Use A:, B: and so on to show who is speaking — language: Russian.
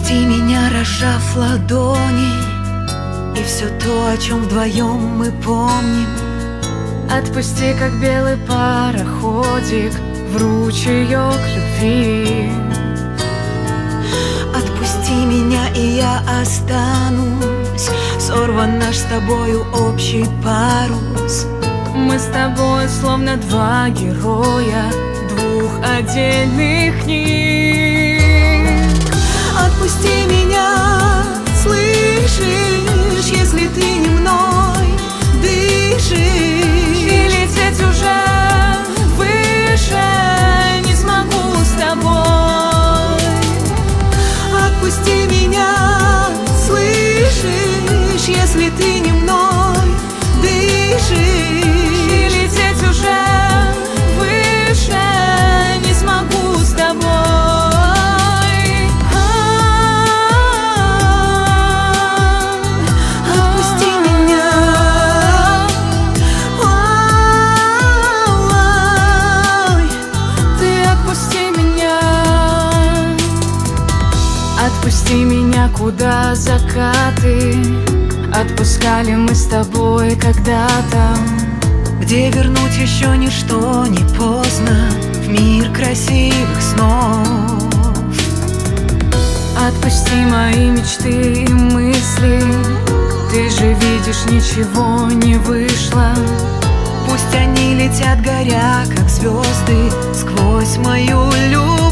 A: Отпусти меня, разжав ладони, и все то, о чем вдвоем мы помним.
B: Отпусти, как белый пароходик в ручеек любви.
A: Отпусти меня, и я останусь. Сорван наш с тобою общий парус.
B: Мы с тобой словно два героя двух отдельных книг.
A: Отпусти меня, слышишь, если ты не мной дышишь.
B: И лететь уже выше не смогу с тобой.
A: Отпусти меня, слышишь, если ты не мной дышишь.
B: И лететь уже выше не смогу с тобой.
A: Отпусти меня,
B: ты отпусти меня. Отпусти меня, куда закаты отпускали мы с тобой когда-то,
A: где вернуть еще ничто не поздно, в мир красивых снов.
B: Отпусти мои мечты и мысли, ты же видишь, ничего не вышло.
A: Пусть они летят, горя, как звезды, сквозь мою любовь.